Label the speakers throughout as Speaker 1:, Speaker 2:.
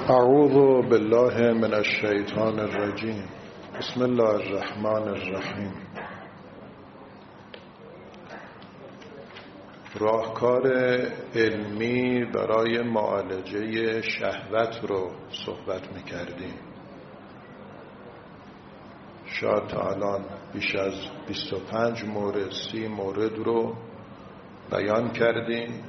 Speaker 1: اعوذ بالله من الشیطان الرجیم. بسم الله الرحمن الرحیم. راهکار علمی برای معالجه شهوت رو صحبت می‌کردیم. شاید تا الان بیش از 25 مورد 30 مورد رو بیان کردیم.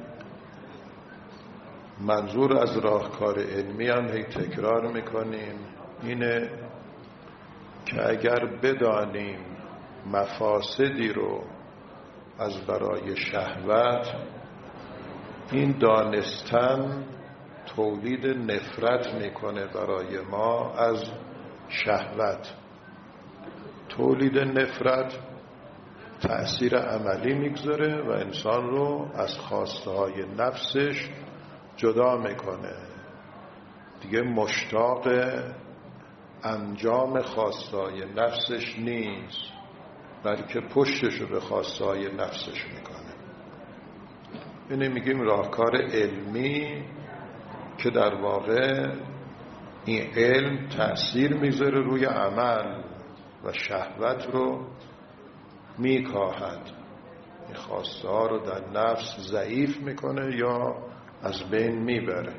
Speaker 1: منظور از راهکار علمی هم هی تکرار میکنیم اینه که اگر بدانیم مفاسدی رو از برای شهوت، این دانستن تولید نفرت میکنه برای ما از شهوت. تولید نفرت تأثیر عملی میگذاره و انسان رو از خواسته های نفسش جدا میکنه. دیگه مشتاق انجام خواستهای نفسش نیست، بلکه پشتشو به خواستهای نفسش میکنه. اینه میگیم راهکار علمی که در واقع این علم تأثیر میذاره روی عمل و شهوت رو میکاهد. این خواسته ها رو در نفس ضعیف میکنه یا از بین میبره.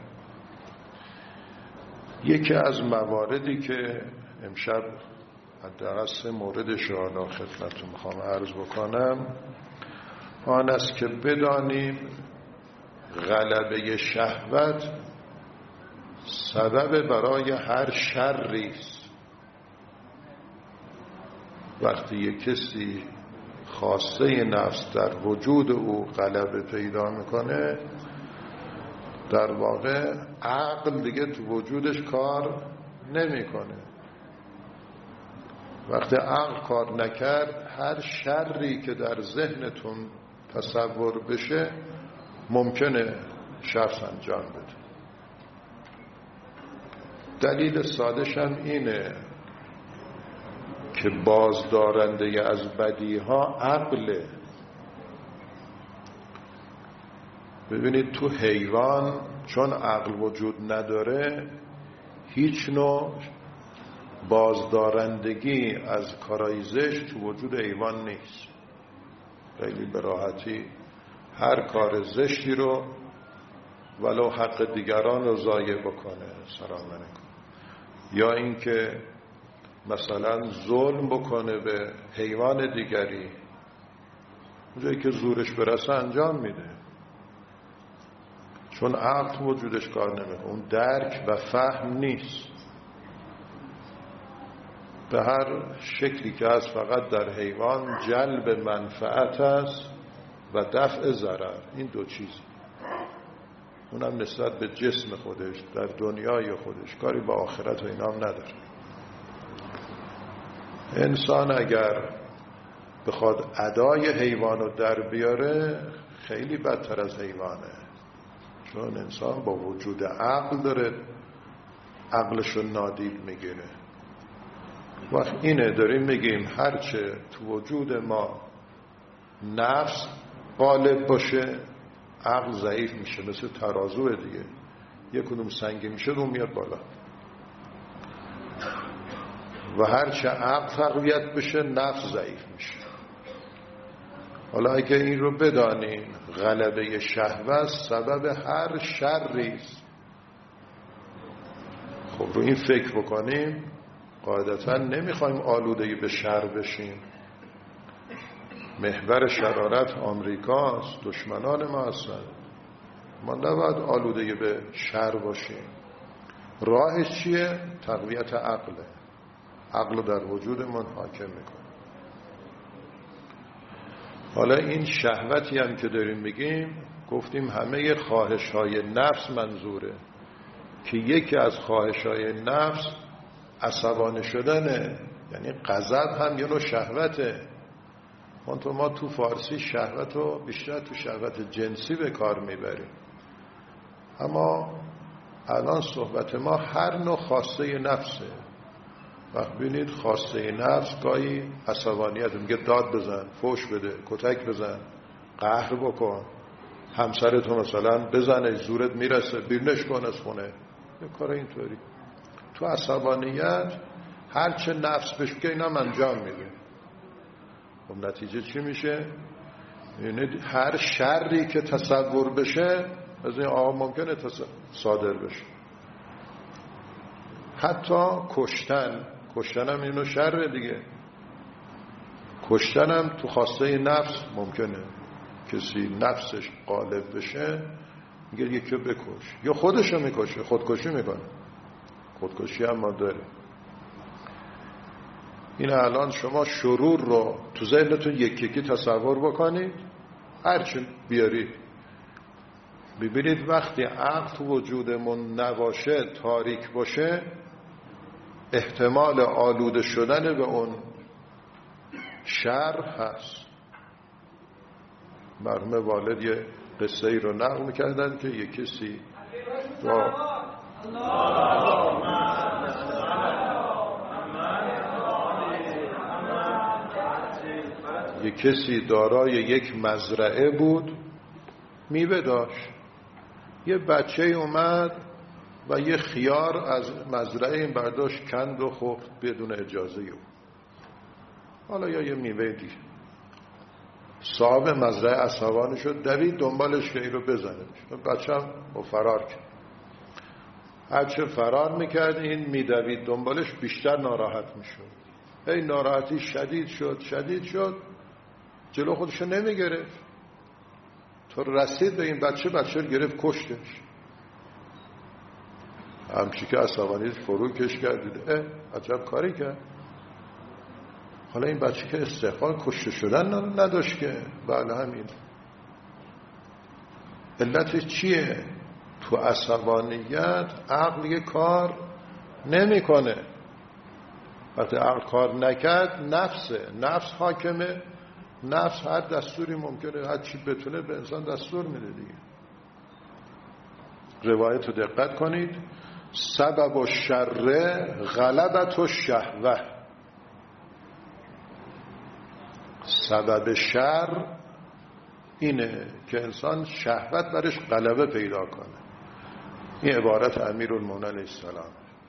Speaker 1: یکی از مواردی که امشب حداقل 3 موردش رو خدمتتون میخوام عرض بکنم آن است که بدانیم غلبه شهوت سبب برای هر شری است. وقتی یک کسی خواسته نفس در وجود او غلبه پیدا میکنه، در واقع عقل دیگه تو وجودش کار نمیکنه. وقتی عقل کار نکرد، هر شری که در ذهنتون تصور بشه ممکنه شخص انجام بده. دلیل سادش هم اینه که بازدارنده از بدیها عقله. ببینید تو حیوان چون عقل وجود نداره، هیچ نوع بازدارندگی از کارهای زشت تو وجود حیوان نیست. خیلی به راحتی هر کار زشتی رو ولو حق دیگران رو ضایع بکنه سلام علیکم، یا اینکه مثلا ظلم بکنه به حیوان دیگری، اونجایی که زورش برسه انجام میده، چون عقل وجودش کار نمیکنه. اون درک و فهم نیست. به هر شکلی که از فقط در حیوان جلب منفعت است و دفع ضرر. این دو چیز، اونم نسبت به جسم خودش در دنیای خودش، کاری با آخرت و اینام نداره. انسان اگر بخواد ادای حیوان رو در بیاره خیلی بدتر از حیوانه، چون انسان با وجود عقل داره عقلشو نادید میگیره. وقت اینه داریم میگیم هرچه تو وجود ما نفس غالب باشه عقل ضعیف میشه. مثل ترازوه دیگه، یک کدوم سنگین میشه اون میاد بالا، و هرچه عقل تقویت بشه نفس ضعیف میشه. حالا اگه این رو بدانیم غلبه شهوت سبب هر شری است، خب رو این فکر بکنیم قاعدتا نمیخوایم آلوده به شر بشیم. محور شرارت آمریکاست، دشمنان ما هستند. ما نباید آلوده به شر باشیم. راهش چیه؟ تقویت عقله. عقل در وجودمون حاکم میکنه. حالا این شهوتی هم که داریم میگیم، گفتیم همه خواهش‌های نفس منظوره، که یکی از خواهش‌های نفس عصبانی شدنه. یعنی غضب هم یه نوع شهوته. ما تو فارسی شهوت رو بیشتر تو شهوت جنسی به کار میبریم، اما الان صحبت ما هر نوع خواسته نفسه. وقت بینید خواسته نفس گاهی عصبانیت، میگه داد بزن، فوش بده، کتک بزن، قهر بکن، همسرتو مثلا بزنه زورت میرسه، بیرونش کن از خونه، یه کار اینطوری. تو عصبانیت هرچه نفس بشه اینم انجام میده. خب نتیجه چی میشه؟ یعنی هر شری که تصور بشه از این آقا ممکنه صادر بشه. حتی کشتن هم اینو شر دیگه. کشتن هم تو خواسته نفس ممکنه. کسی نفسش غالب بشه میگه یکی رو بکش، یا خودشو میکشه، خودکشی میکنه. خودکشی هم ما داره. این الان شما شرور رو تو ذهنتون یکی تصور بکنید، هرچی بیارید ببینید وقتی عقل تو وجودمون نباشه، تاریک باشه، احتمال آلوده شدن به اون شر هست. مرحوم والد یه قصه ای رو نقل میکردن که یک کسی یک کسی دارای یک مزرعه بود، میوه داشت. یه بچه اومد و یه خیار از مزرعه این برداشت کند و خورد بدون اجازه او. حالا یا یه میوه دیگه. صاحب مزرعه عصبانی شد، دوید دنبالش که این رو بزنه. بچه هم فرار کرد. هرچه فرار میکرد این میدوید دنبالش، بیشتر ناراحت میشد. این ناراحتی شدید شد، جلو خودشو نمیگرفت. تو رسید به این بچه رو گرفت کشتش. همچی که عصبانیش فرو کش کرد، عجب کاری کرد. حالا این بچه که استحقاق کشته شدن نداشت که. بله همین. علت چیه؟ تو عصبانیت عقل یه کار نمیکنه. وقتی عقل کار نکرد نفس حاکمه. نفس هر دستوری ممکنه، هر چی بتونه به انسان دستور میده دیگه. روایت رو دقت کنید. سبب الشر غلبت الشهوه. سبب شر اینه که انسان شهوت برش غلبه پیدا کنه. این عبارت امیرالمومنین علیه السلام.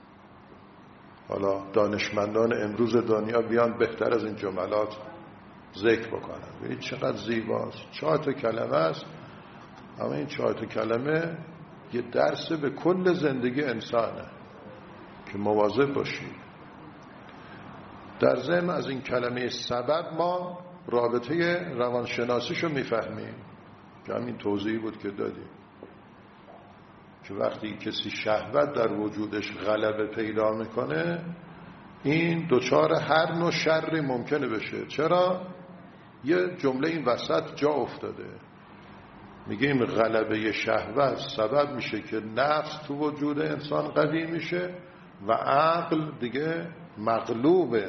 Speaker 1: حالا دانشمندان امروز دنیا بیان بهتر از این جملات ذکر بکنن. ببینید چقدر زیباست. 4 کلمه است، اما این 4 کلمه یه درس به کل زندگی انسانه که مواظب باشید. در ضمن از این کلمه سبب ما رابطه روانشناسیشو میفهمیم که همین توضیحی بود که دادیم، که وقتی کسی شهوت در وجودش غلبه پیدا میکنه این دوچار هر نوع شری ممکنه بشه. چرا؟ یه جمله این وسط جا افتاده، میگیم غلبه شهوت سبب میشه که نفس تو وجود انسان قوی میشه و عقل دیگه مغلوبه.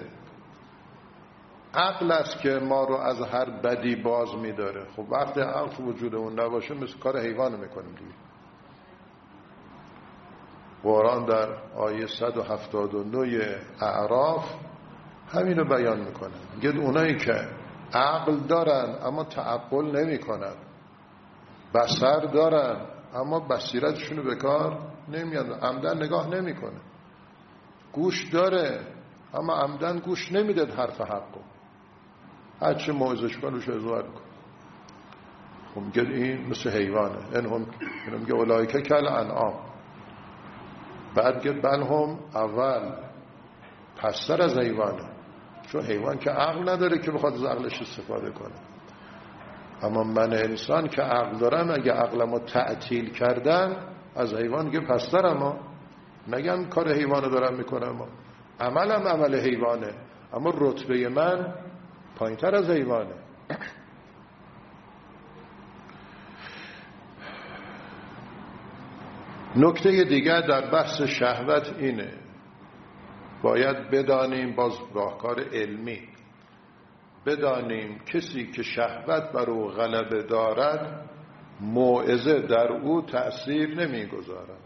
Speaker 1: عقل است که ما رو از هر بدی باز میداره. خب وقتی عقل تو وجودمون نباشه مثل کار حیوان میکنیم دیگه. قرآن در آیه 179 اعراف همین رو بیان میکنه. میگه اونایی که عقل دارن اما تعقل نمی کنن، بصر دارن اما بصیرتشون رو به کار نمیاد، عمدن نگاه نمی کنه، گوش داره اما عمدن گوش نمیداد حرف حقو، هرچه موعظش کن روش ازوار کن. خب میگه این مثل حیوانه. این میگه اولایکه کل انعام. بعد میگه بل هم اول پستر از حیوانه، چون حیوان که عقل نداره که بخواد از عقلش استفاده کنه. اما من انسان که عقل دارم اگه عقلمو تعطیل کردم از حیوان که پسترم. اما نگم کار حیوانو دارم میکنم، عملم عمل حیوانه اما رتبه من پایینتر از حیوانه. نکته دیگر در بحث شهوت اینه، باید بدانیم، باز راهکار علمی بدانیم کسی که شهوت بر او غلبه دارد موعظه در او تأثیر نمیگذارد.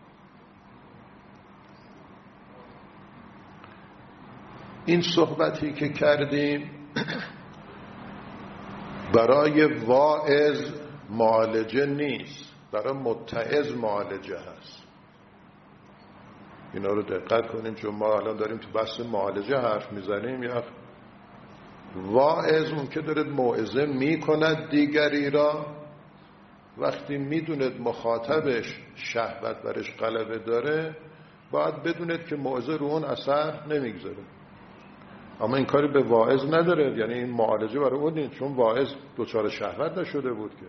Speaker 1: این صحبتی که کردیم برای واعظ معالجه نیست، برای متعظ معالجه هست. اینا رو دقت کنیم، چون ما الان داریم تو بحث معالجه حرف میزنیم. یا واعظ اون که داره موعظه میکند دیگری را، وقتی میدوند مخاطبش شهوت برش غلبه داره باید بدوند که موعظه رو اون اثر نمیگذاره. اما این کاری به واعظ نداره، یعنی این معالجه برای اون نیست، چون واعظ دچار شهوت نشده بود که.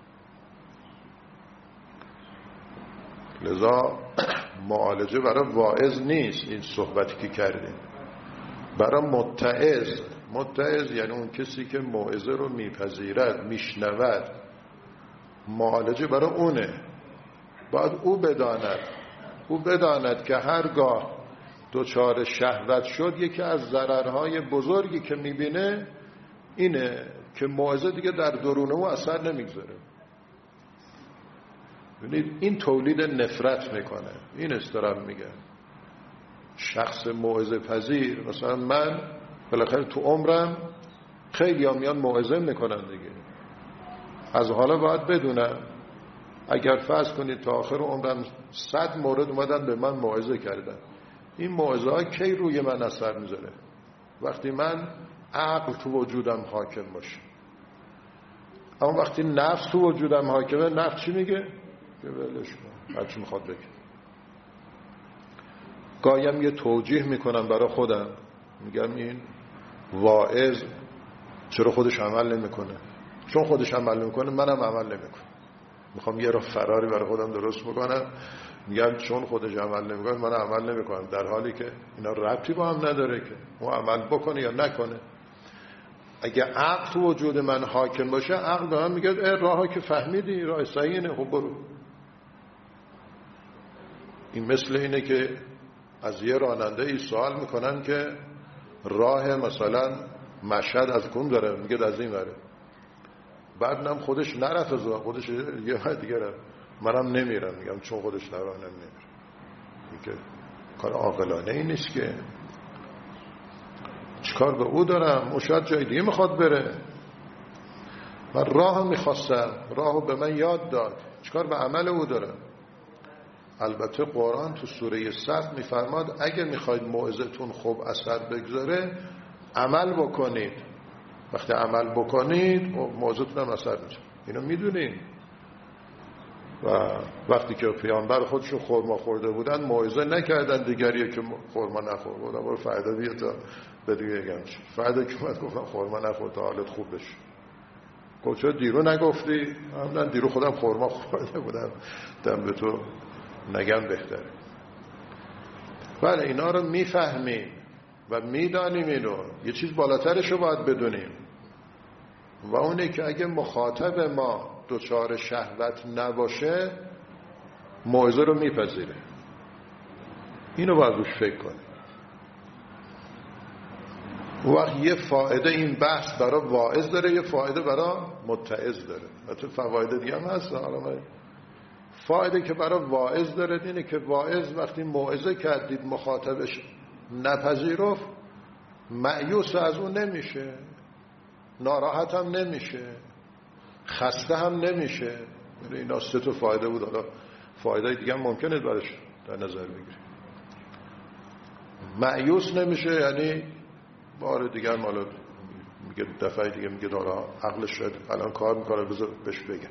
Speaker 1: لذا معالجه برای واعظ نیست این صحبتی که کردیم، برای متعظ. متعظ یعنی اون کسی که موعظه رو میپذیرد، میشنود. معالجه برای اونه. باید او بداند که هرگاه دچار شهوت شد یکی از ضررهای بزرگی که میبینه اینه که موعظه دیگه در درون او اثر نمیگذاره. ببینید این تولید نفرت میکنه. این استرام میگه شخص موعظه پذیر، مثلا من بالاخره تو عمرم خیلی ها میان موعظه میکنن دیگه، از حالا باید بدونم اگر فرض کنید تا آخر عمرم 100 مورد اومدن به من موعظه کردن، این موعظه ها کی روی من اثر میذاره؟ وقتی من عقل تو وجودم حاکم باشه. اما وقتی نفس تو وجودم حاکمه، نفس چی میگه؟ که ولش کن، هر چی میخواد بگه. گاهیم یه توجیه میکنم برای خودم، میگم این واعظ چرا خودش عمل نمیکنه؟ چون خودش عمل نمیکنه منم عمل نمیکنم. میخوام یه راه فراری برای خودم درست بکنم، میگم چون خودش عمل نمیکنه من عمل نمیکنم، در حالی که اینا ربطی با هم نداره که اون عمل بکنه یا نکنه. اگه عقل تو وجود من حاکم باشه، عقل به من میگه راهی که فهمیدی راه صحیحه، خب برو. این مثل اینه که از یه راننده ای سوال میکنن که راه مثلا مشهد از کدوم داره، میگه از این وره. بعدم خودش نرفت از خودش یه های دیگه رفت، منم نمیرم. میگم چون خودش نراه نمیرم. میگه کار عاقلانه ای نیست که، چیکار به او دارم؟ او شاید جای دیگه میخواد بره. من راه میخواستم، راهو به من یاد داد، چیکار به عمل او دارم؟ البته قرآن تو سوره صف میفرماد اگه میخواید موعظتون خوب اثر بگذاره عمل بکنید. وقتی عمل بکنید موعظتون هم اثر میشه. اینو میدونیم. و وقتی که پیامبر خودشون خرما خورده بودن موعظه نکردن دیگریه که خرما نخور. گفتن برو فردا بیا تا به دیگه بگم چی. فردا که من گفتم خرما نخور تا حالت خوب بشه. گفت چرا دیرو نگفتی؟ من دیرو خودم خرما خورده بودم، دم به تو نگم بهتره. بله اینا رو میفهمیم و میدانیم. اینو یه چیز بالاترش رو باید بدونیم و اونه که اگه مخاطب ما دچار شهوت نباشه موعظه رو میپذیره. اینو باید روش فکر کنیم. وقت یه فایده این بحث برای واعظ داره، یه فایده برای متعظ داره. حتی فواید دیگه هم هست. فایده که برای واعظ داره اینه که واعظ وقتی موعظه کردید مخاطبش نپذیرفت، مایوس از اون نمیشه، ناراحت هم نمیشه، خسته هم نمیشه. اینا 3 تا فایده بود. حالا فایده دیگه هم ممکنه برش در نظر بگیریم. مایوس نمیشه، یعنی بار دیگه هم حالا میگه دفعه دیگه میگه داره عقلش شاید الان کار میکنه بذار بهش بگم.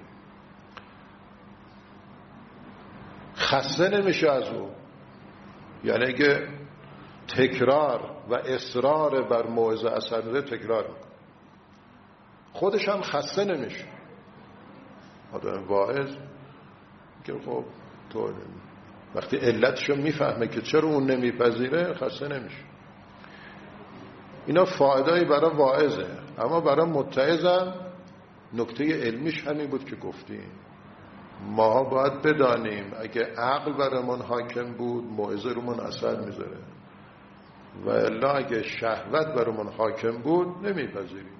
Speaker 1: خسته نمیشه از اون، یعنی اگه تکرار و اصرار بر موعظه اثر بده تکرار میکنه، خودش هم خسته نمیشه. آدم واعظ که خب تو وقتی علتشو میفهمه که چرا اون نمیپذیره خسته نمیشه. اینا فایده‌ای برای واعظه. اما برای متعظم نکته علمیش همین بود که گفتیم. ما باید بدانیم اگه عقل برامون حاکم بود موعظه رومون اثر میذاره و الا اگه شهوت برامون حاکم بود نمیپذیریم.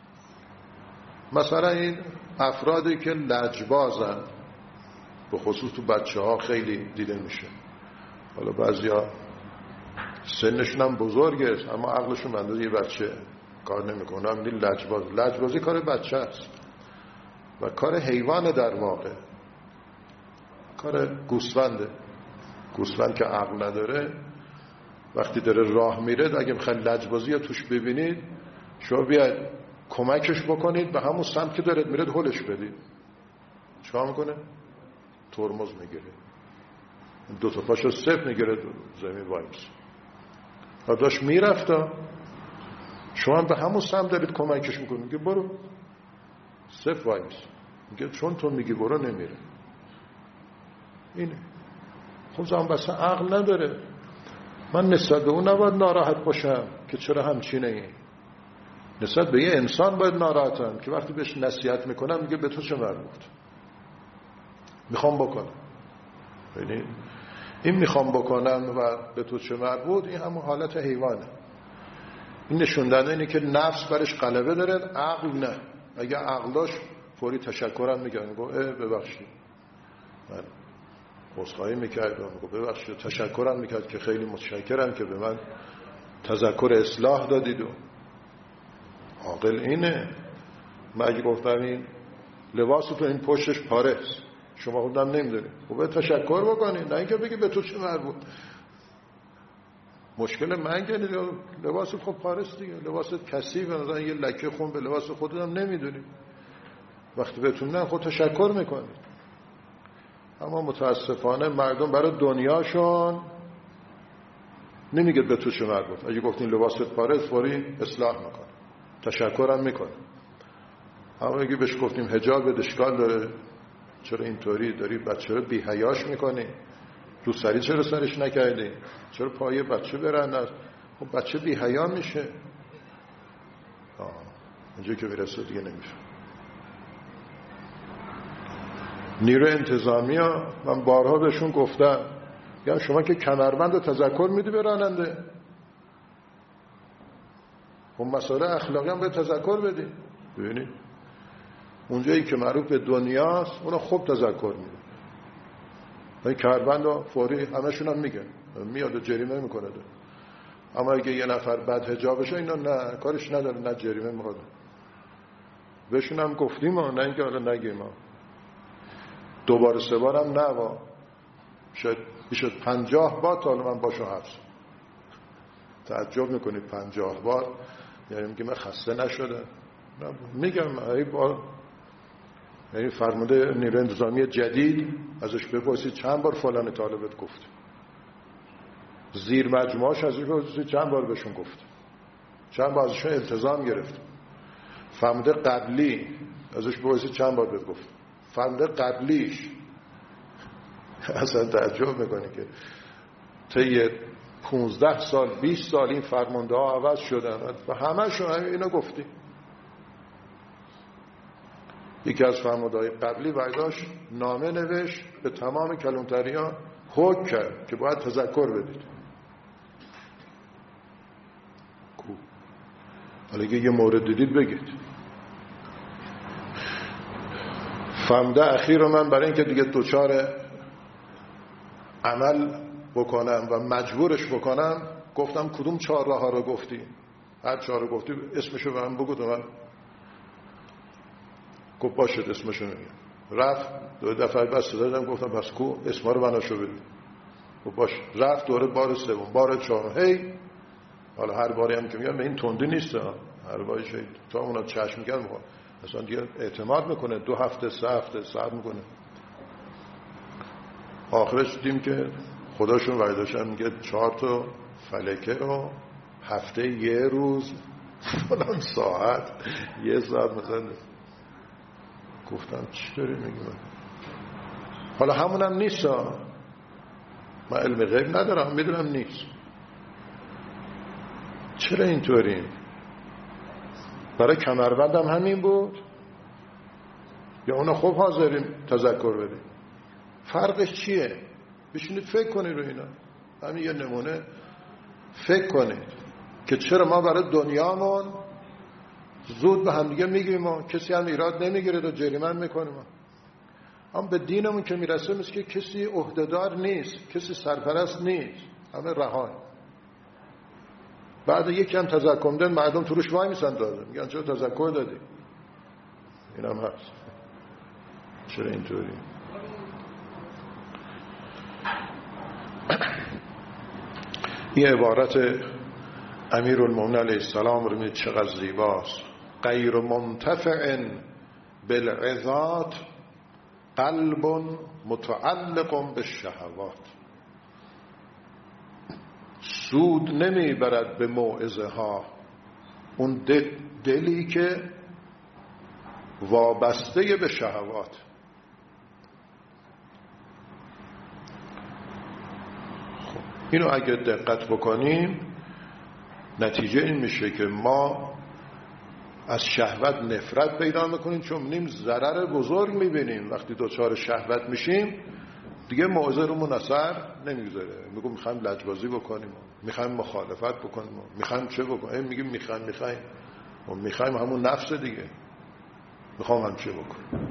Speaker 1: مثلا این افرادی که لجبازن، به خصوص تو بچه ها خیلی دیده میشه. حالا بعضیا سنشون هم بزرگه اما عقلشون اندازه یه بچه کار نمیکنه. هم این لجبازی کار بچه است و کار حیوان، در واقع کار گوسفنده. گوسفند که عقل نداره وقتی داره راه میره، اگه میخواید لجبازی توش ببینید، شما بیاید کمکش بکنید به همون سمت که دارید میرید هلش بدید، چیکار میکنه؟ ترمز میگیره، دو تا پاشو صفر میگیره، زمین وایمس. و داشت میرفتا، شما به همون سمت دارید کمکش میکنید، میگه برو، صفر وایمس، میگه چون تو میگی برو نمیره. اینه. خب زمان بس عقل نداره. من نسبت به اون نباید ناراحت باشم که چرا همچینه این. نسبت به یه انسان باید ناراحتم که وقتی بهش نصیحت میکنم میگه به تو چه مربوط، میخوام بکنم. ببینید این میخوام بکنم و به تو چه مربوط، این همون حالت حیوانه. این نشون داده اینه که نفس برش غلبه داره، عقل نه. اگه عقل داشت فوری تشکرم میگه، میگه ببخشید، من عذرخواهی میکردم، میگه ببخشید، تشکرم میکرد که خیلی متشکرم که به من تذکر اصلاح دادید. و عاقل اینه. من اگه گفتم این لباس تو این پشتش پاره است، شما خودم نمیدونی، خب تشکر بکنید، نه اینکه بگی به تو چه مربوط. مشکل من که لباست خب پاره است دیگه، لباست کثیفه، مثلا یه لکه خون به لباس خودم نمیدونی، وقتی بهتون نه خود تشکر میکنید. اما متاسفانه مردم برای دنیاشون نمیگه به تو چه مربوط. اگه گفتین لباست پاره است فوری اصلاح میکنه، تشکرم میکنه. اما اگه بهش گفتیم حجاب اشکال داره، چرا اینطوری داری بچه رو بی‌حیاش میکنی، رو سری چرا سرش نکردی، چرا پای بچه برند، خب بچه بی‌حیا میشه. اینجا که میرسه دیگه نمیشه. نیرو انتظامی ها من بارها بهشون گفتم، یعنی شما که کمربند رو تذکر میدی به راننده، خب مسائل اخلاقی هم به تذکر بدی. ببینید اونجایی که معروف به دنیاست اونا خوب تذکر میده، این کمربند رو فوری همشون هم میگن، میاد و جریمه میکنه ده. اما اگه یه نفر بد حجابشه اینا نه کارش نداره، نه جریمه میکنه. بهشون هم گفتیم نه اینکه حالا نگیم، دوباره سه بارم نه، شاید میشد 50 بار تا حالا من باشو حبس. تعجب میکنید 50 بار یعنی میگه من خسته نشدم. میگم ای بار، یعنی فرمانده نیروی انتظامی جدید ازش بپرسید چند بار فلان طالبت گفت، زیر مجموعاش ازش بپرسید چند بار بهشون گفت، چند بار ازشون التزام گرفت. فرمانده قبلی ازش بپرسید چند بار بهت گفت، فرمانده قبلیش. اصلا تعجب میکنی که طی 15 سال 20 سال این فرمانده ها عوض شدن و همه‌شون اینا گفتیم. یکی از فرمانده‌های قبلی برداشت نامه نوشت به تمام کلانتریان، حکم کرد که باید تذکر بدید. حالا اگه یه مورد دیدید بگید. فرمانده اخیر رو من برای اینکه دیگه دوچار عمل بکنم و مجبورش بکنم گفتم کدوم 4 راه ها رو گفتی، هر 4 رو گفتی اسمشو به من بگو. تو من گفت باشد اسمشو نمیگم. رفت 2 دفعه بس دادم، گفتم بس کو اسما رو مناشو بگو. گفت باش. رفت دوره بار سوم، بار چهارم، هی حالا هر باری هم که میگم به این تندی نیست، هر باری شید تا اونا چشم میگن اصلا دیگه اعتماد میکنه، 2 هفته 3 هفته صبر میکنه. آخرش دیدیم که خداشون وعده‌شون میگه 4 تا فلکه رو هفته یه روز فلان ساعت 1 ساعت مثلا. گفتم چی داری میگی؟ حالا همونم نیست، من علم غیب ندارم، میدونم نیست. چرا اینطوری؟ برای کمربندم همین بود یا اونا خوب حاضرین تذکر بدیم؟ فرقش چیه؟ بشینید فکر کنید رو اینا. همین یه نمونه فکر کنید که چرا ما برای دنیامون زود به هم دیگه میگیم، کسی هم ایراد نمیگیره و جریمه میکنیم. اما به دینمون که میرسه مثل که کسی عهدهدار نیست، کسی سرپرست نیست، همه رهان. بعد یکی هم تذکر میدن مردم تو روش وای میسن داده، میگن چرا تذکر دادی؟ این هم هست. چرا اینطوری؟ این عبارت امیرالمومنین علیه السلام رو می‌بینید چقدر زیباست. غیر منتفع بالعظات قلب متعلق بالشهوات. سود نمیبرد به موعظه ها اون دلی که وابسته به شهوات. خب اینو اگه دقت بکنیم نتیجه این میشه که ما از شهوت نفرت پیدا میکنیم، چون می‌بینیم ضرر بزرگ میبینیم. وقتی دوچار شهوت میشیم دیگه موعظه رومون اثر نمیگذاره. میگم میخوایم لجبازی بکنیم، میخوایم مخالفت بکنیم، میخوایم چه بکنیم، میگیم میخوایم همون نفس دیگه، میخوام هم چه بکنیم.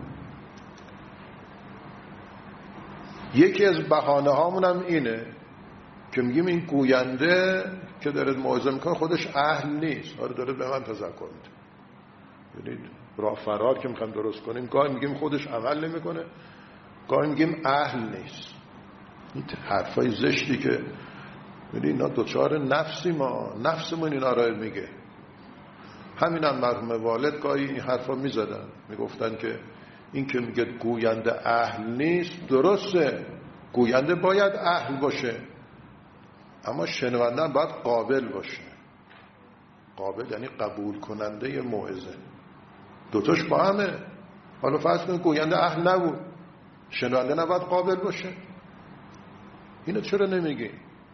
Speaker 1: یکی از بهانه هامون هم اینه که میگیم این گوینده که داره موعظه میکنه خودش اهل نیست. آره داره به من تذکر میده. ببینید راه فرار که میخوایم درست کنیم گاهی میگیم خودش عمل نمیکنه، گاهی میگیم اهل نیست. این حرفای زشتی که ببینید اینا دوچار نفسی، ما نفسمون اینا را میگه. همین هم مرحوم والد گاهی این حرفا میزدن، میگفتن که این که میگه گوینده اهل نیست درسته، گوینده باید اهل باشه اما شنونده باید قابل باشه. قابل یعنی قبول کننده موعظه. دوتاش با همه. حالا فرض کنید گوینده اهل نبود، شنونده نباید قابل باشه؟ اینو چرا نمیگی؟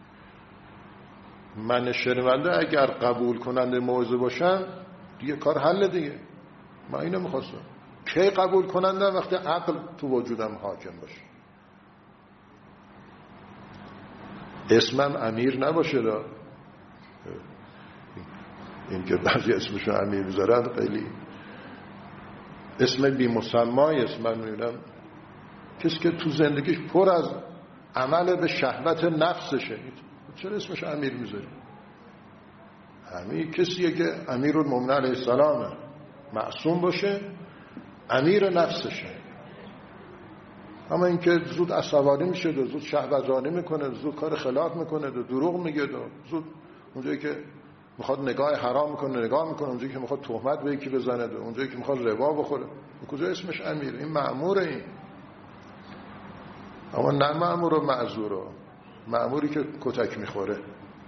Speaker 1: من شنونده اگر قبول کننده موعظه باشم دیگه کار حل دیگه. من اینو میخواستم. کی قبول کننده؟ وقتی عقل تو وجودم حاکم باشه. اسمم امیر نباشه دا. این که بعضی اسمشون امیر میذارن خیلی اسم بی مسمای اسم. من میبینم کسی که تو زندگیش پر از عمل به شهوت نفسشه، چرا اسمش امیر میذاری؟ همین کسیه که امیرالمومنین علیه السلامه، معصوم باشه، امیر نفسشه. اما اینکه زود عصبانی میشه و زود شهوترانی میکنه، زود کار خلاف میکنه و دروغ میگه و زود اونجایی که میخواد نگاه حرام میکنه نگاه میکنه، اونجایی که میخواد تهمت به یکی بزنه و اونجایی که میخواد ربا بخوره، کجا اسمش امیر؟ این مأموره. این اما نه مأمور و معذور، مأموری که کتک میخوره.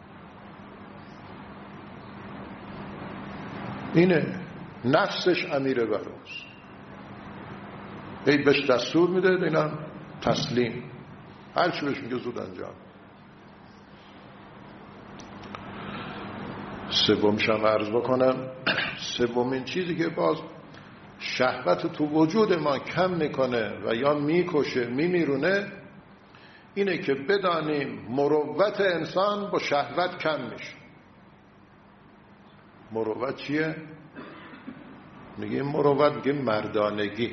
Speaker 1: اینه نفسش امیره بر اوست. ای بهش دستور میده اینم تسلیم، هر چی بهش میگه زود انجام. سومیشم عرض بکنم، سومین چیزی که باز شهوت تو وجود ما کم میکنه و یا میکشه میمیرونه اینه که بدانیم مروت انسان با شهوت کم میشه. مروت چیه؟ میگیم مروت، میگیم مردانگی.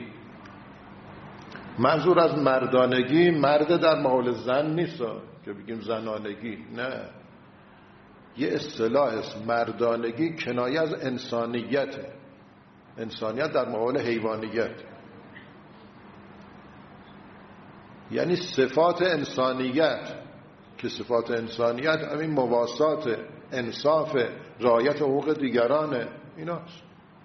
Speaker 1: منظور از مردانگی مرد در مقابل زن نیست که بگیم زنانگی، نه، یه اصطلاح است. مردانگی کنایه از انسانیته، انسانیت در مقابل حیوانیت، یعنی صفات انسانیت که صفات انسانیت همین مواسات، انصاف، رعایت حقوق دیگران، ایناست.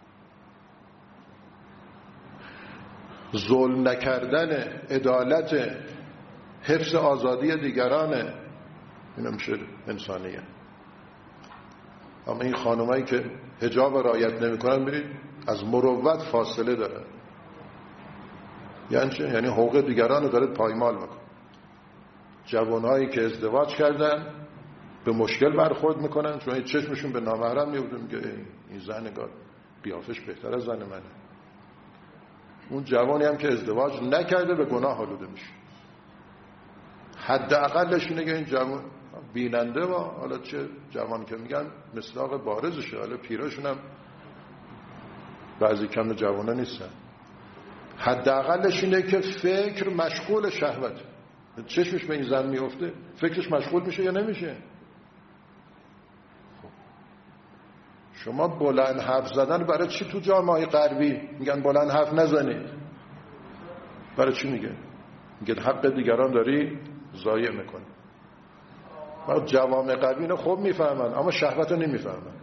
Speaker 1: ظلم نکردن، عدالت، حفظ آزادی دیگران، اینا میشه انسانیت. اما این خانمایی که حجاب رعایت نمی‌کنن برید از مروت فاصله دارن. یعنی چه؟ یعنی حقوق دیگران رو داره پایمال میکنه. جوانهایی که ازدواج کردن به مشکل برخورد میکنن چون چشمشون به نامحرم میفته، میگه این زن نگاه قیافش بهتر از زن منه. اون جوانی هم که ازدواج نکرده به گناه آلوده میشه. حداقلش اینه که این جوان بیننده و حالا چه جوانی که میگن مصداق بارزشه، حالا پیراشون هم بعضی کم جوانا نیستن، حداقلش اینه که فکر مشغول شهوت، چشمش به این زن میفته فکرش مشغول میشه یا نمیشه؟ شما بلند حرف زدن برای چی تو جامعه غربی میگن بلند حرف نزنید؟ برای چی میگه؟ میگه حق دیگران داری ضایع میکنی. جوامع قوی خوب میفهمن اما شهوت رو نمیفهمن.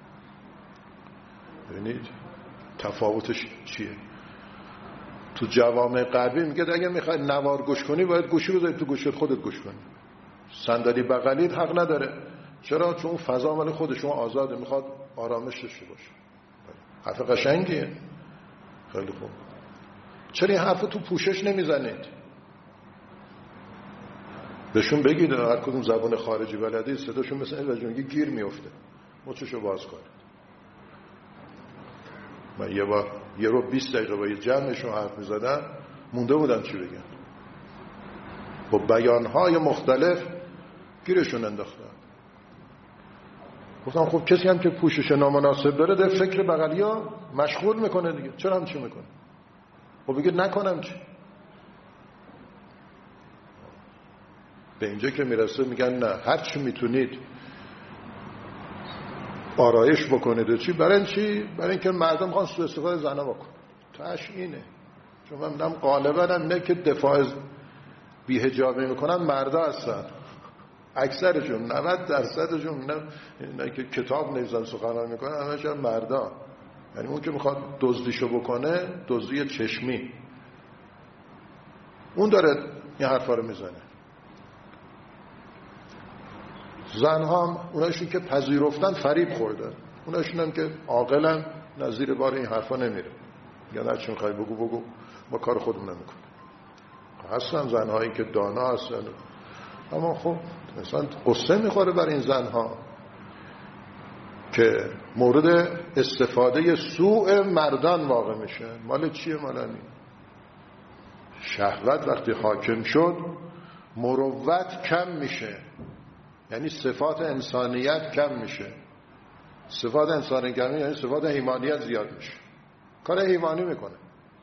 Speaker 1: ببینید تفاوتش چیه؟ تو جوامع غربی میگه اگه میخوای نوار گوش کنی باید گوشی بذاری تو گوشت خودت گوش کنی. صندلی بغلیت حق نداره. چرا؟ چون فضا مال خود شما آزاده، میخواد آرامش داشته باشه. حرف قشنگیه. خیلی خوب. چرا این حرفو تو پوشش نمیزنید؟ بهشون بگید هر کدوم زبان خارجی بلدید صداشون مثل این وجونگی گیر میفته، مچشو باز کنید. من یه بار 20 دقیقه با یه جمعشون حرف میزدم، مونده بودم چی بگم. با بیانهای مختلف گیرشون انداختم. گفتم خب کسی هم که پوشش نامناسب داره ده فکر بغلیا مشغول میکنه دیگه، چرا هم چی میکنه؟ خب بگید نکنم چی؟ به اینجا که میرسه میگن نه، هر چی میتونید آرایش بکنید. چی؟ برای چی؟ برای اینکه مردم خواهن سوء استفاده زنها بکنن. تاش اینه. چون من میدونم غالبا هم نه که دفاع از بی‌حجابی میکنن مردا هستن، اکثرشون 90%شون نه که کتاب نویسن سخنرانی میکنن، همش هم مردا. یعنی اون که میخواد دزدیشو بکنه، دزدی چشمی، اون داره این حرفا رو میزنه. زنها هم اونایشون که پذیرفتن فریب خوردن، اونایشون هم که عاقلن نظیر بار این حرفا نمیره، میگن هر چی میخوای بگو ما کار خودمون نمیکنیم. هستن زنهایی که دانا هستن، اما خب مثلا قصه میخوره بر این زنها که مورد استفاده سوء مردان واقع میشه. مال چیه؟ مال همین شهوت وقتی حاکم شد مروت کم میشه، یعنی صفات انسانیت کم میشه. صفات انسانیت کم میشه یعنی صفات حیوانیت زیاد میشه، کار حیوانی میکنه.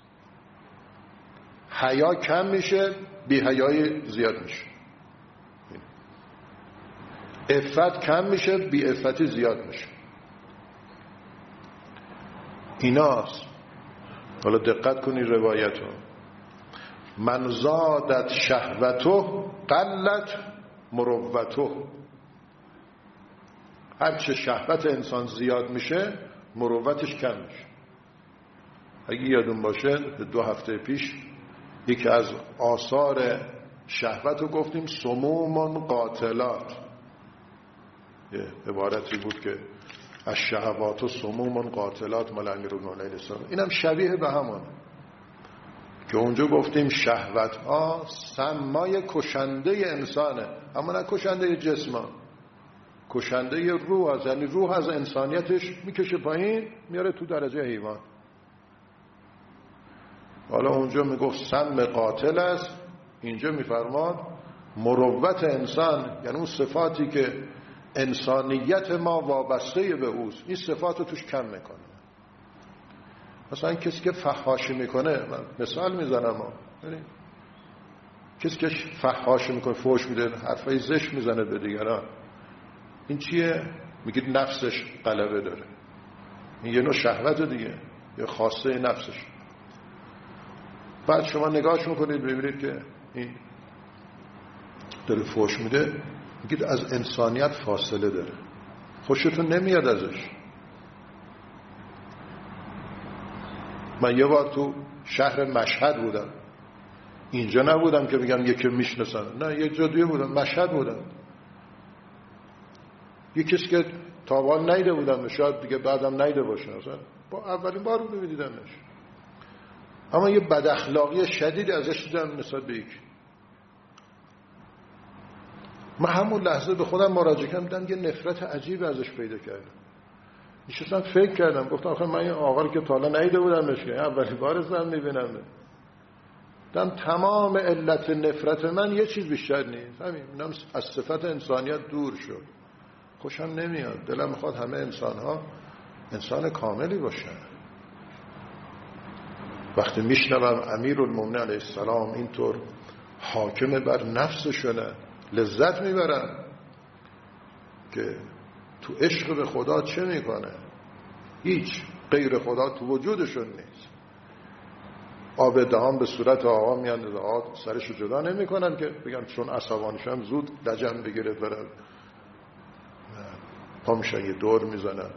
Speaker 1: حیا کم میشه، بی حیایی زیاد میشه. عفت کم میشه، بی عفتی زیاد میشه. ایناست. حالا دقت کنی روایتو. من زادت شهوتو قلت مروتو. هرچه شهوت انسان زیاد میشه مروتش کم میشه. اگه یادون باشه 2 هفته پیش یکی از آثار شهوت رو گفتیم سموم قاتلات. یه عبارتی بود که الشهوات و سموم قاتلات مال امیرالمومنین السلام. اینم شبیه به همون که اونجا گفتیم شهوت ها سمای کشنده انسانه، اما نه کشنده جسم، کشنده روح هست. یعنی روح از انسانیتش میکشه پایین میاره تو درجه حیوان. حالا اونجا میگفت سم قاتل است، اینجا میفرماد مروت انسان، یعنی اون صفاتی که انسانیت ما وابسته به اوست، این صفات رو توش کم میکنه. مثلا کسی که فحاشی میکنه، من مثال میزنم، کسی که فحاشی میکنه، فحش میده، حرفای زشت میزنه به دیگران، این چیه؟ میگید نفسش غلبه داره. این یه نوع شهوت دیگه، یه خواسته نفسش. بعد شما نگاهش میکنید ببینید که این داره فحش میده، میگید از انسانیت فاصله داره، خوشتون نمیاد ازش. من یه بار تو شهر مشهد بودم، اینجا نبودم که بگم یکی میشناسم، نه یه جا دیگه بودم، مشهد بودم. یه کسی که تابال نیده بودم، شاید دیگه بعدم نیده باشه، مثلا با اولین بار رو میدیدمش، اما یه بد اخلاقی شدید ازش دیدم نسبت به یکی. من همون لحظه به خودم مراجعه کردم، دیدم یه نفرت عجیب ازش پیدا کردم. نشستم فکر کردم، گفتم آخه من این آقا رو که تا حالا ندیده بودمش، که اولین بار ازم میبینم. دیدم تمام علت نفرت من یه چیز بیشتر نیست، همین از صفت انسانیت دور شد. خوشم نمیاد، دلم میخواد همه انسان‌ها انسان کاملی باشن. وقتی میشنوم امیرالمومنین علیه السلام اینطور حاکم بر نفسشونه، لذت میبرن که تو عشق به خدا چه میکنه؟ هیچ غیر خدا تو وجودشون نیست. آب دهان به صورت آقا میاندازه، آقا سرشو جدا نمیکنن که بگم چون عصبانیشم زود لجن بگیره برن پا میشن یه دور میزنن.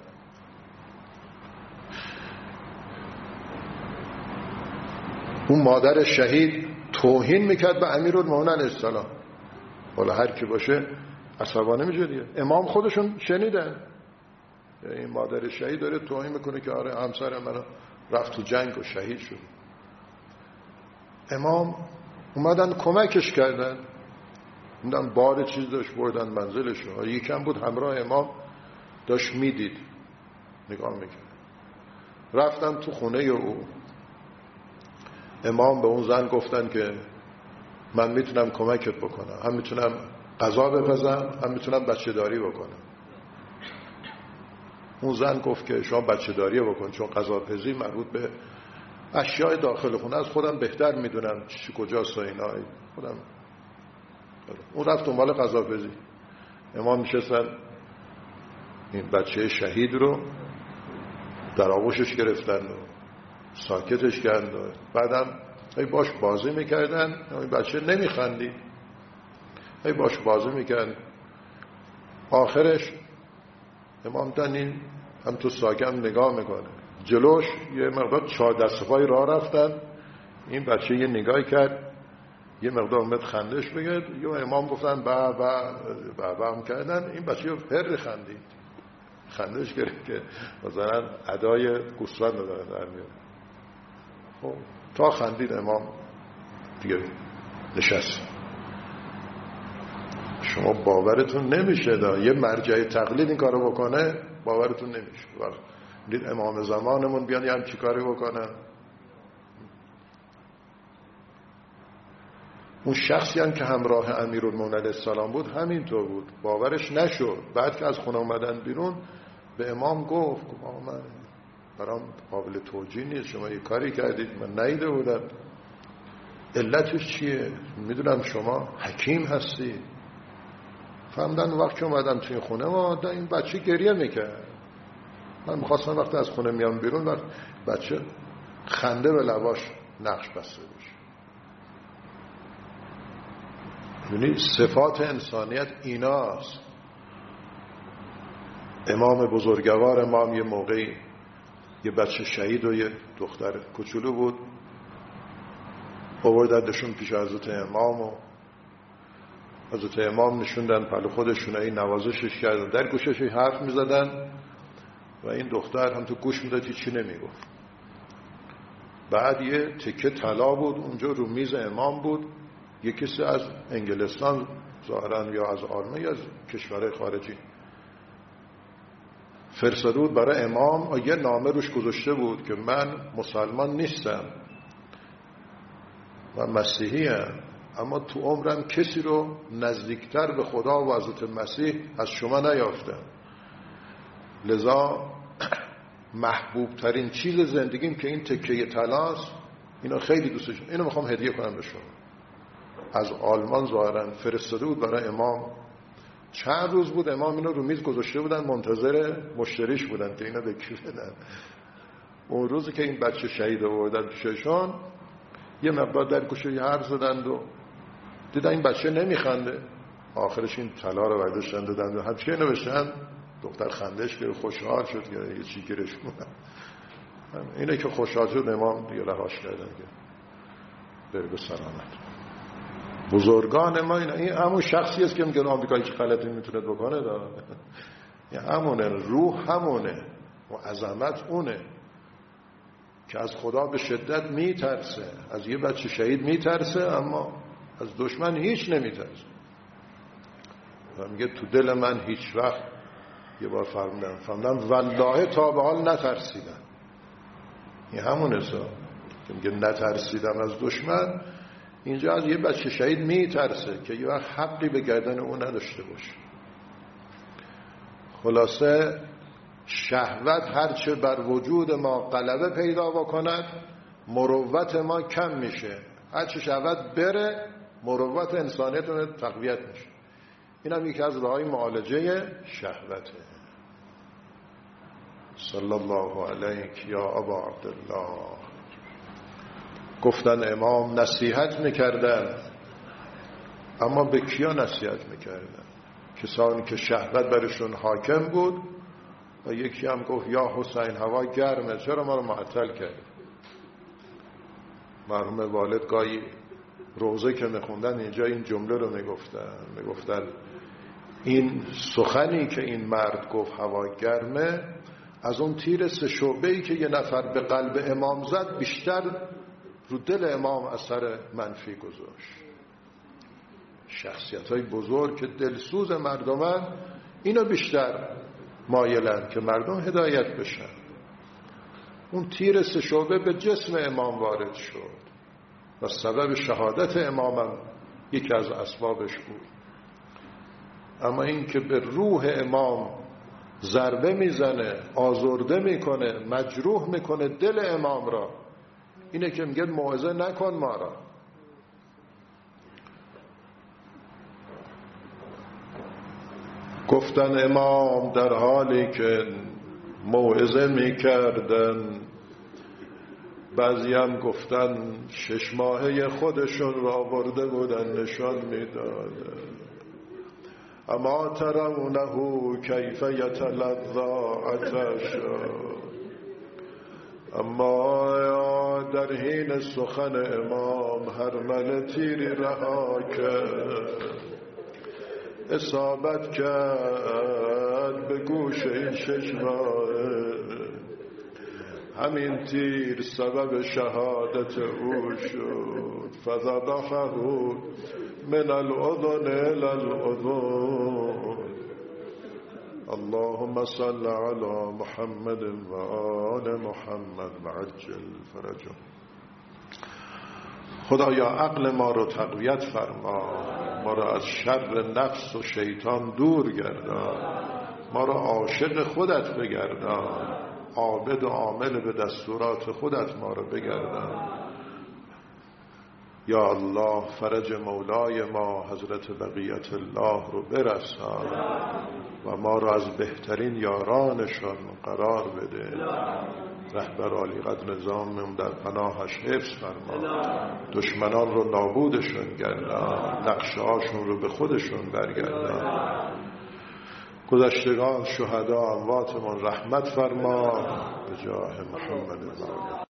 Speaker 1: اون مادر شهید توهین میکرد به امیرالمومنین علیه السلام. حالا هر کی باشه عصبانه میشه دیگه. امام خودشون شنیدن این مادر شهید داره توهین میکنه که آره همسر من رفت تو جنگ و شهید شد. امام اومدن کمکش کردن، اومدن بار چیز داشت بردن منزلش رو. یکم بود همراه امام داشت میدید، نگاه میکرد. رفتن تو خونه او. امام به اون زن گفتن که من میتونم کمکت بکنم، هم میتونم غذا بپزم، هم میتونم بچه داری بکنم. اون زن گفت که شما بچه داری بکن، چون غذا پزی مربوط به اشیاء داخل خونه از خودم بهتر میدونم چی کجاست و اینا خودم. اون رفت دنبال غذا پزی. امام نشستن این بچه شهید رو در آغوشش گرفتن و ساکتش کردن و بعدم باش بازی میکردن. این بچه نمیخندید، باش بازی میکردن. آخرش امام دنین هم تو ساکم نگاه میکنه، جلوش یه مقدار 4 دست پای راه رفتن. این بچه یه نگاه کرد، یه مقدار اومد خندش بگرد، یه امام گفتن با هم کردن. این بچه پر خندش گرفت که مثلا ادای گوسفند داره در میاد. خب تا خندید امام دیگه نشست. شما باورتون نمیشه یه مرجع تقلید این کارو بکنه، باورتون نمیشه. دید امام زمانمون بیان یه هم چی کاری بکنن. اون شخصی هم که همراه امیرالمومنین علیه السلام بود همینطور بود، باورش نشد. بعد که از خونه اومدن بیرون به امام گفت من برام قابل توجیه نیست، شما یه کاری کردید من نیده بودم، علتش چیه؟ میدونم شما حکیم هستی. فهمدن وقت که اومدم توی خونه ما این بچه گریه میکرد. من میخواستم وقتی از خونه میام بیرون وقت بچه خنده به لباش نقش بسته بشه. یعنی صفات انسانیت ایناست. امام بزرگوار ما هم یه موقعی یه بچه شهید و یه دختر کوچولو بود، آوردندشون پیش حضرت امام و حضرت امام نشوندن پلو خودشون، این نوازشش کردن، در گوشش حرف میزدن و این دختر هم تو گوش میداد چی نمیگفت. بعد یه تکه طلا بود اونجا رو میز امام بود، یه کسی از انگلستان ظاهرا یا از آلمان یا از کشورهای خارجی فرستاده بود برای امام. یه نامه روش گذاشته بود که من مسلمان نیستم، من مسیحی ام، اما تو عمرم کسی رو نزدیکتر به خدا و حضرت مسیح از شما نیافتم، لذا محبوب ترین چیز زندگیم که این تکه طلاست، اینو خیلی دوستش، اینو میخوام هدیه کنم به شما. از آلمان ظاهرا فرستاده بود برای امام. چند روز بود امام اینو رو میز گذاشته بودن، منتظر مشتریش بودن که اینو به کی بدن. اون روزی که این بچه شهید آوردن پیششون، یه مقدار در گوشه حرف زدند و دیدن این بچه نمیخنده. آخرش این طلا رو برداشتن دادن و همچین نوشتن. دختر خندش که خوشحال شد که یه چی گیرش بودن. اینه که خوشحال شد امام دیگه رهاش کردن که بره به سلامت. بزرگان ما این همون شخصی است که میگن آمریکایی چه غلطی میتونه بکنه. این همونه، روح همونه و عظمت اونه که از خدا به شدت میترسه. از یه بچه شهید میترسه اما از دشمن هیچ نمیترسه. و میگه تو دل من هیچ وقت، یه بار فرمودم والله تا به حال نترسیدم. این همونه که میگه نترسیدم از دشمن. اینجا از یه بچه شهید میترسه که یه وقت حقی به گردن اون نداشته باشه. خلاصه شهوت هرچه بر وجود ما غلبه پیدا بکند مروت ما کم میشه. هرچه شهوت بره مروت انسانیت تقویت میشه. این هم یکی از راههای معالجه شهوته. صلی الله علیک یا ابا عبدالله. گفتن امام نصیحت میکردن، اما به کیا نصیحت میکردن؟ کسانی که شهوت برشون حاکم بود. و یکی هم گفت یا حسین هوا گرمه، چرا ما رو معطل کردی؟ مرحوم والد گاهی روزه که میخوندن اینجا این جمله رو میگفتن این سخنی که این مرد گفت هوا گرمه، از اون تیر 3 شعبه‌ای که یه نفر به قلب امام زد بیشتر رو دل امام اثر منفی گذاشت. شخصیت‌های بزرگ که دلسوز مردمن اینو بیشتر مایلن که مردم هدایت بشن. اون تیر 3 شعبه به جسم امام وارد شد و سبب شهادت امامم یکی از اسبابش بود. اما این که به روح امام ضربه میزنه، آزرده میکنه، مجروح میکنه دل امام را، اینه که میگه موعظه نکن ما را. گفتن امام در حالی که موعظه میکردن، بعضی هم گفتن 6 ماهه خودشون را آورده بودن نشان میدادن. اما ترونه کیف یتلظا عطشا. اما در حین سخن امام هرمله تیری رها کرد، اصابت کرد به گوش این 6 ماهه. همین تیر سبب شهادت او شد. فذبحه من الاذن الى الاذن. اللهم صل على محمد و آل محمد وعجل فرجهم. خدایا عقل ما رو تقویت فرما، ما رو از شر نفس و شیطان دور گردان، ما رو عاشق خودت بگردان، عابد و عامل به دستورات خودت ما رو بگردان. یا الله فرج مولای ما حضرت بقیت الله رو برسان و ما رو از بهترین یارانشان قرار بده. رهبر عالی قدر نظامم در پناهش حفظ فرما، دشمنان رو نابودشون گردان، نقشه‌هاشون رو به خودشون برگردان. گذشتگان شهدا امواتمون رحمت فرما به جاه محمد.